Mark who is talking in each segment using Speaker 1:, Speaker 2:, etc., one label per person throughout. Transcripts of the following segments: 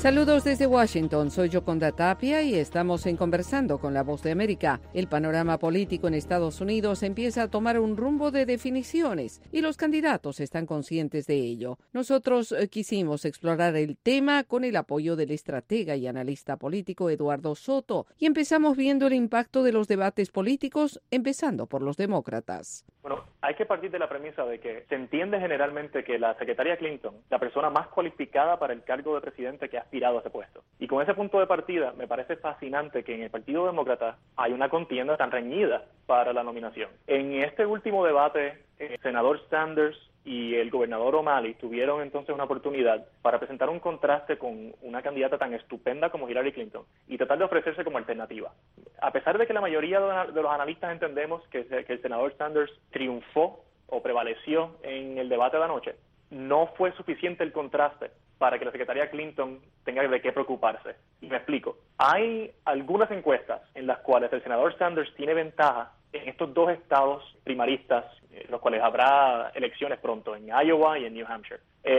Speaker 1: Saludos desde Washington, soy Yoconda Tapia y estamos en Conversando con la Voz de América. El panorama político en Estados Unidos empieza a tomar un rumbo de definiciones y los candidatos están conscientes de ello. Nosotros quisimos explorar el tema con el apoyo del estratega y analista político Eduardo Soto y empezamos viendo el impacto de los debates políticos, empezando por los demócratas.
Speaker 2: Bueno, hay que partir de la premisa de que se entiende generalmente que la secretaria Clinton, la persona más cualificada para el cargo de presidente que ha aspirado a ese puesto. Y con ese punto de partida, me parece fascinante que en el Partido Demócrata hay una contienda tan reñida para la nominación. En este último debate, el senador Sanders y el gobernador O'Malley tuvieron entonces una oportunidad para presentar un contraste con una candidata tan estupenda como Hillary Clinton y tratar de ofrecerse como alternativa. A pesar de que la mayoría de los analistas entendemos que el senador Sanders triunfó o prevaleció en el debate de anoche, no fue suficiente el contraste para que la secretaria Clinton tenga de qué preocuparse. Y me explico. Hay algunas encuestas en las cuales el senador Sanders tiene ventaja en estos dos estados primaristas, los cuales habrá elecciones pronto, en Iowa y en New Hampshire.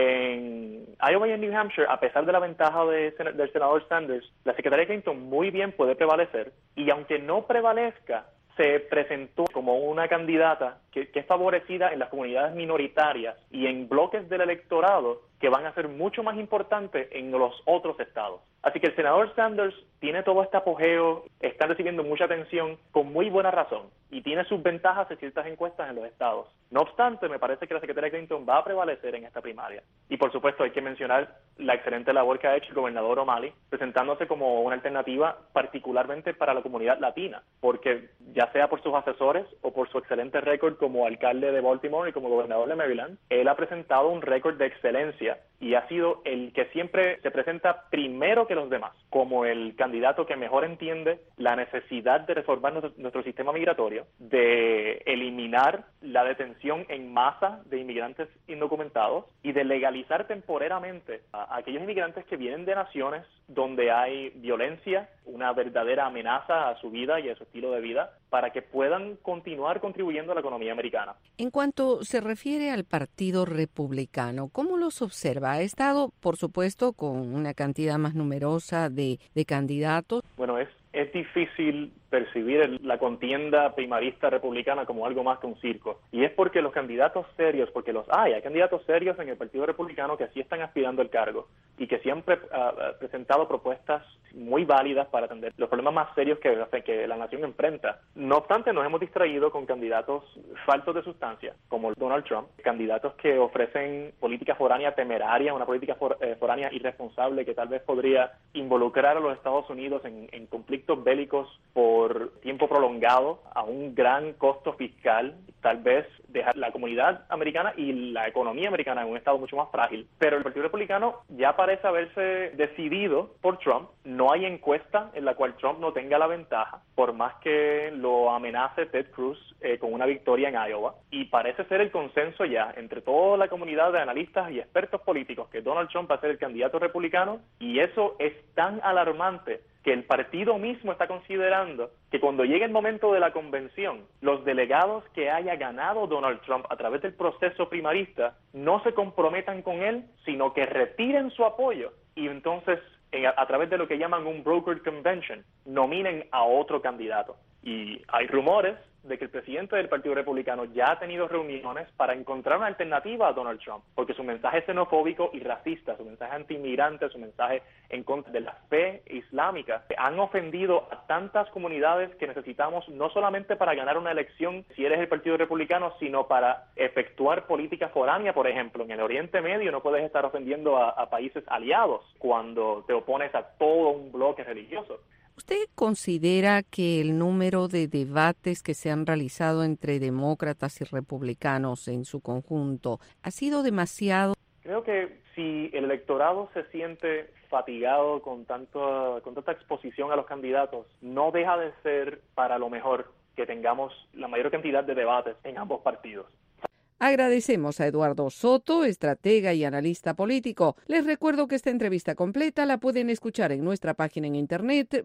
Speaker 2: En Iowa y en New Hampshire, a pesar de la ventaja del senador Sanders, la secretaria Clinton muy bien puede prevalecer, y aunque no prevalezca, se presentó como una candidata que es favorecida en las comunidades minoritarias y en bloques del electorado que van a ser mucho más importantes en los otros estados. Así que el senador Sanders tiene todo este apogeo, está recibiendo mucha atención con muy buena razón y tiene sus ventajas en ciertas encuestas en los estados. No obstante, me parece que la secretaria Clinton va a prevalecer en esta primaria. Y por supuesto hay que mencionar la excelente labor que ha hecho el gobernador O'Malley, presentándose como una alternativa particularmente para la comunidad latina, porque ya sea por sus asesores o por su excelente récord como alcalde de Baltimore y como gobernador de Maryland, él ha presentado un récord de excelencia y ha sido el que siempre se presenta primero que los demás, como el candidato que mejor entiende la necesidad de reformar nuestro sistema migratorio, de eliminar la detención en masa de inmigrantes indocumentados y de legalizar temporariamente a aquellos inmigrantes que vienen de naciones donde hay violencia, una verdadera amenaza a su vida y a su estilo de vida, para que puedan continuar contribuyendo a la economía americana.
Speaker 1: En cuanto se refiere al Partido Republicano, ¿cómo los observa? Ha estado, por supuesto, con una cantidad más numerosa de candidatos.
Speaker 2: Bueno, es difícil percibir la contienda primarista republicana como algo más que un circo. Y es porque los candidatos serios, porque hay candidatos serios en el Partido Republicano que sí están aspirando al cargo y que siempre han presentado propuestas muy válidas para atender los problemas más serios que la nación enfrenta. No obstante, nos hemos distraído con candidatos faltos de sustancia, como Donald Trump, candidatos que ofrecen política foránea temeraria, una política foránea irresponsable que tal vez podría involucrar a los Estados Unidos en conflictos bélicos por tiempo prolongado, a un gran costo fiscal, tal vez dejar la comunidad americana y la economía americana en un estado mucho más frágil. Pero el Partido Republicano ya parece haberse decidido por Trump. No hay encuesta en la cual Trump no tenga la ventaja, por más que lo amenace Ted Cruz con una victoria en Iowa. Y parece ser el consenso ya entre toda la comunidad de analistas y expertos políticos que Donald Trump va a ser el candidato republicano, y eso es tan alarmante que el partido mismo está considerando que cuando llegue el momento de la convención, los delegados que haya ganado Donald Trump a través del proceso primarista no se comprometan con él, sino que retiren su apoyo y entonces a través de lo que llaman un brokered convention, nominen a otro candidato. Y hay rumores de que el presidente del Partido Republicano ya ha tenido reuniones para encontrar una alternativa a Donald Trump, porque su mensaje xenofóbico y racista, su mensaje anti-inmigrante, su mensaje en contra de la fe islámica, han ofendido a tantas comunidades que necesitamos no solamente para ganar una elección si eres el Partido Republicano, sino para efectuar política foránea, por ejemplo. En el Oriente Medio no puedes estar ofendiendo a países aliados cuando te opones a todo un bloque religioso.
Speaker 1: ¿Usted considera que el número de debates que se han realizado entre demócratas y republicanos en su conjunto ha sido demasiado?
Speaker 2: Creo que si el electorado se siente fatigado con tanta exposición a los candidatos, no deja de ser para lo mejor que tengamos la mayor cantidad de debates en ambos partidos.
Speaker 1: Agradecemos a Eduardo Soto, estratega y analista político. Les recuerdo que esta entrevista completa la pueden escuchar en nuestra página en internet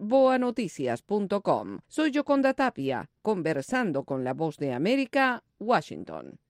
Speaker 1: boanoticias.com. Soy Yoconda Tapia, conversando con la Voz de América, Washington.